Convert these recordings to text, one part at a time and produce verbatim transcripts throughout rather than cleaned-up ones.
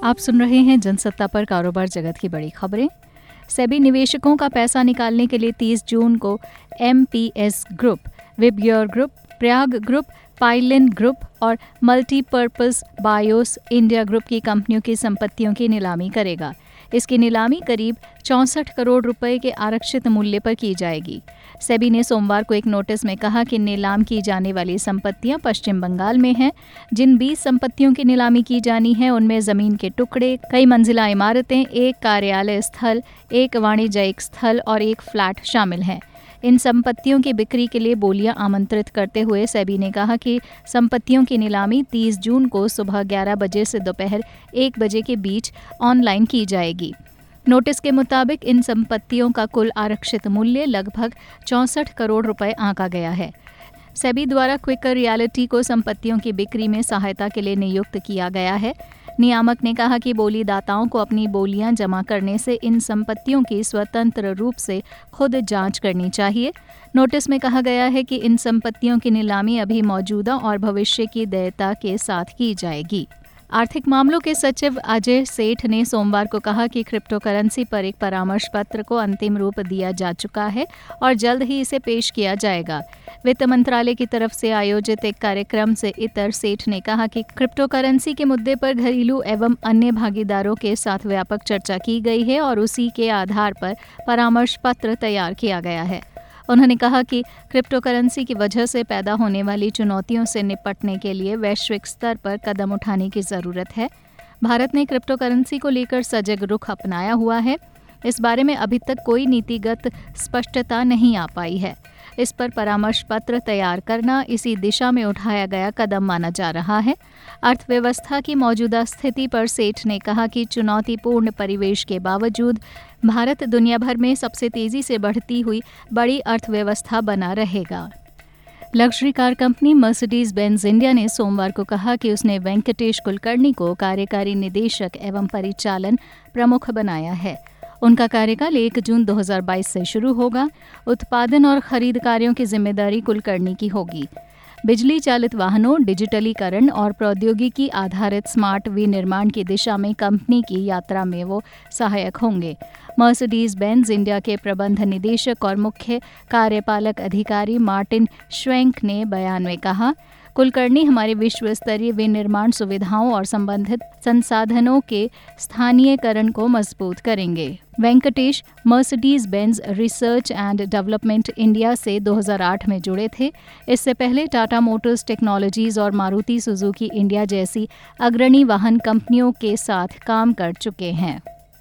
आप सुन रहे हैं जनसत्ता पर कारोबार जगत की बड़ी खबरें। सेबी निवेशकों का पैसा निकालने के लिए तीस जून को MPS group, Vibgyor group, Prayag group, पाइलिन ग्रुप और मल्टीपर्पज बायोस इंडिया ग्रुप की कंपनियों की संपत्तियों की नीलामी करेगा। इसकी नीलामी करीब चौंसठ करोड़ रुपए के आरक्षित मूल्य पर की जाएगी। सेबी ने सोमवार को एक नोटिस में कहा कि नीलाम की जाने वाली संपत्तियां पश्चिम बंगाल में हैं। जिन बीस संपत्तियों की नीलामी की जानी है उनमें जमीन के टुकड़े, कई मंजिला इमारतें, एक कार्यालय स्थल, एक वाणिज्यिक स्थल और एक फ्लैट शामिल हैं। इन संपत्तियों की बिक्री के लिए बोलियां आमंत्रित करते हुए सेबी ने कहा कि संपत्तियों की नीलामी तीस जून को सुबह ग्यारह बजे से दोपहर एक बजे के बीच ऑनलाइन की जाएगी। नोटिस के मुताबिक इन संपत्तियों का कुल आरक्षित मूल्य लगभग चौंसठ करोड़ रुपए आंका गया है। सेबी द्वारा क्विकर रियल्टी को संपत्तियों की बिक्री में सहायता के लिए नियुक्त किया गया है। नियामक ने कहा कि बोलीदाताओं को अपनी बोलियां जमा करने से इन संपत्तियों की स्वतंत्र रूप से खुद जांच करनी चाहिए। नोटिस में कहा गया है कि इन संपत्तियों की नीलामी अभी मौजूदा और भविष्य की देयता के साथ की जाएगी। आर्थिक मामलों के सचिव अजय सेठ ने सोमवार को कहा कि क्रिप्टो करेंसी पर एक परामर्श पत्र को अंतिम रूप दिया जा चुका है और जल्द ही इसे पेश किया जाएगा। वित्त मंत्रालय की तरफ से आयोजित एक कार्यक्रम से इतर सेठ ने कहा कि क्रिप्टो करेंसी के मुद्दे पर घरेलू एवं अन्य भागीदारों के साथ व्यापक चर्चा की गई है और उसी के आधार पर परामर्श पत्र तैयार किया गया है। उन्होंने कहा कि क्रिप्टो करेंसी की वजह से पैदा होने वाली चुनौतियों से निपटने के लिए वैश्विक स्तर पर कदम उठाने की ज़रूरत है। भारत ने क्रिप्टो करेंसी को लेकर सजग रुख अपनाया हुआ है। इस बारे में अभी तक कोई नीतिगत स्पष्टता नहीं आ पाई है। इस पर परामर्श पत्र तैयार करना इसी दिशा में उठाया गया कदम माना जा रहा है। अर्थव्यवस्था की मौजूदा स्थिति पर सेठ ने कहा कि चुनौतीपूर्ण परिवेश के बावजूद भारत दुनिया भर में सबसे तेजी से बढ़ती हुई बड़ी अर्थव्यवस्था बना रहेगा। Luxury car company Mercedes Benz India ने सोमवार को कहा कि उसने वेंकटेश कुलकर्णी को कार्यकारी निदेशक एवं परिचालन प्रमुख बनाया है। उनका कार्यकाल एक जून दो हज़ार बाईस से शुरू होगा। उत्पादन और खरीद कार्यों की जिम्मेदारी कुलकर्णी की होगी। बिजली चालित वाहनों, डिजिटलीकरण और प्रौद्योगिकी आधारित स्मार्ट विनिर्माण की दिशा में कंपनी की यात्रा में वो सहायक होंगे। मर्सिडीज बेंज इंडिया के प्रबंध निदेशक और मुख्य कार्यपालक अधिकारी मार्टिन श्वेंक ने बयान में कहा, कुलकर्णी हमारे विश्व स्तरीय विनिर्माण सुविधाओं और संबंधित संसाधनों के स्थानीयकरण को मजबूत करेंगे। Venkatesh Mercedes Benz research and development India से दो हज़ार आठ में जुड़े थे। इससे पहले टाटा मोटर्स टेक्नोलॉजीज और मारुति सुजुकी इंडिया जैसी अग्रणी वाहन कंपनियों के साथ काम कर चुके हैं।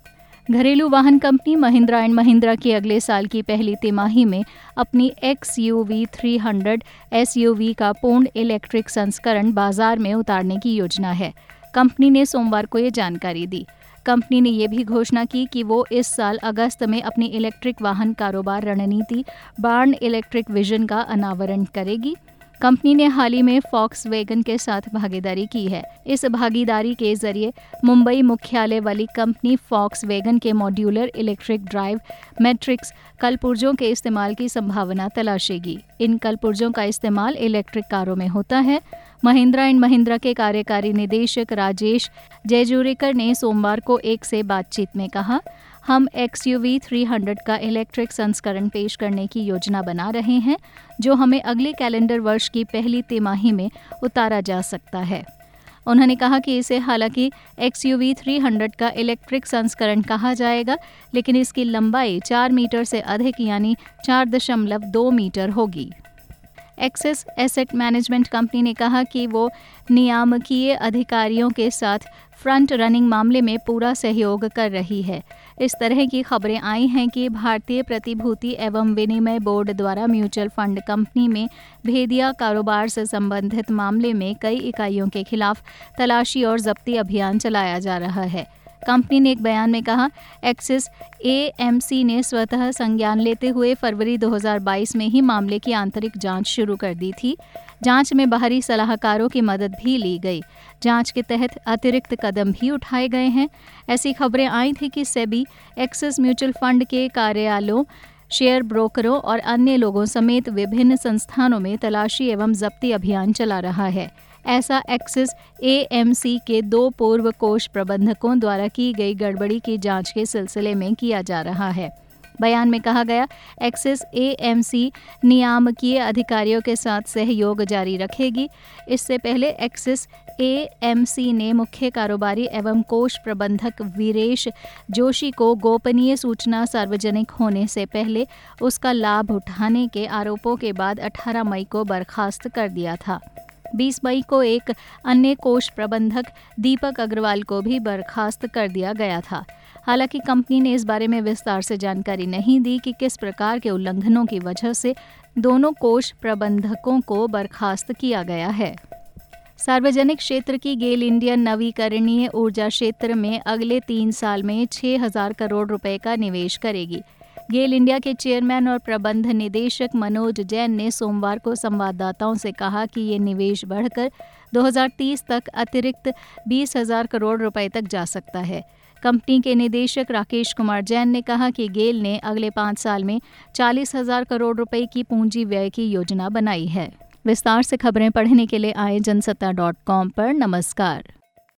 घरेलू वाहन कंपनी महिंद्रा एंड महिंद्रा की अगले साल की पहली तिमाही में अपनी X U V three hundred S U V का पूर्ण इलेक्ट्रिक संस्करण बाजार में उतारने की योजना है। कंपनी ने सोमवार को ये जानकारी दी। कंपनी ने ये भी घोषणा की कि वो इस साल अगस्त में अपनी इलेक्ट्रिक वाहन कारोबार रणनीति बार्न इलेक्ट्रिक विजन का अनावरण करेगी। कंपनी ने हाल ही में फॉक्सवैगन के साथ भागीदारी की है। इस भागीदारी के जरिए मुंबई मुख्यालय वाली कंपनी फॉक्सवैगन के मॉड्यूलर इलेक्ट्रिक ड्राइव मैट्रिक्स कलपुर्जों के इस्तेमाल की संभावना तलाशेगी। इन कलपुर्जों का इस्तेमाल इलेक्ट्रिक कारों में होता है। महिंद्रा एंड महिंद्रा के कार्यकारी निदेशक राजेश जयजुरेकर ने सोमवार को एक से बातचीत में कहा, हम X U V three hundred का इलेक्ट्रिक संस्करण पेश करने की योजना बना रहे हैं, जो हमें अगले कैलेंडर वर्ष की पहली तिमाही में उतारा जा सकता है। उन्होंने कहा कि इसे हालांकि X U V three hundred का इलेक्ट्रिक संस्करण कहा जाएगा, लेकिन इसकी लंबाई चार मीटर से अधिक यानी चार दशमलव दो मीटर होगी। एक्सेस एसेट मैनेजमेंट कंपनी ने कहा कि वो नियामकीय अधिकारियों के साथ फ्रंट रनिंग मामले में पूरा सहयोग कर रही है। इस तरह की खबरें आई हैं कि भारतीय प्रतिभूति एवं विनिमय बोर्ड द्वारा म्यूचुअल फंड कंपनी में भेदिया कारोबार से संबंधित मामले में कई इकाइयों के खिलाफ तलाशी और जब्ती अभियान चलाया जा रहा है। कंपनी ने एक बयान में कहा, एक्सिस ए एम सी ने स्वतः संज्ञान लेते हुए फरवरी दो हज़ार बाईस में ही मामले की आंतरिक जांच शुरू कर दी थी। जांच में बाहरी सलाहकारों की मदद भी ली गई। जांच के तहत अतिरिक्त कदम भी उठाए गए हैं। ऐसी खबरें आई थी कि सेबी एक्सिस म्यूचुअल फंड के कार्यालयों, शेयर ब्रोकरों और अन्य लोगों समेत विभिन्न संस्थानों में तलाशी एवं जब्ती अभियान चला रहा है। ऐसा एक्सिस एएमसी के दो पूर्व कोष प्रबंधकों द्वारा की गई गड़बड़ी की जांच के सिलसिले में किया जा रहा है। बयान में कहा गया, एक्सिस एएमसी नियामकीय अधिकारियों के साथ सहयोग जारी रखेगी। इससे पहले एक्सिस एएमसी ने मुख्य कारोबारी एवं कोष प्रबंधक वीरेश जोशी को गोपनीय सूचना सार्वजनिक होने से पहले उसका लाभ उठाने के आरोपों के बाद अठारह मई को बर्खास्त कर दिया था। बीस मई को एक अन्य कोष प्रबंधक दीपक अग्रवाल को भी बर्खास्त कर दिया गया था। हालांकि कंपनी ने इस बारे में विस्तार से जानकारी नहीं दी कि किस प्रकार के उल्लंघनों की वजह से दोनों कोष प्रबंधकों को बर्खास्त किया गया है। सार्वजनिक क्षेत्र की गेल इंडिया नवीकरणीय ऊर्जा क्षेत्र में अगले तीन साल में छह हज़ार करोड़ रुपए का निवेश करेगी। गेल इंडिया के चेयरमैन और प्रबंध निदेशक मनोज जैन ने सोमवार को संवाददाताओं से कहा कि ये निवेश बढ़कर दो हज़ार तीस तक अतिरिक्त बीस हज़ार करोड़ रुपए तक जा सकता है। कंपनी के निदेशक राकेश कुमार जैन ने कहा कि गेल ने अगले पाँच साल में चालीस हज़ार करोड़ रुपए की पूंजी व्यय की योजना बनाई है। विस्तार से खबरें पढ़ने के लिए आए जनसत्ता डॉट कॉम पर। नमस्कार।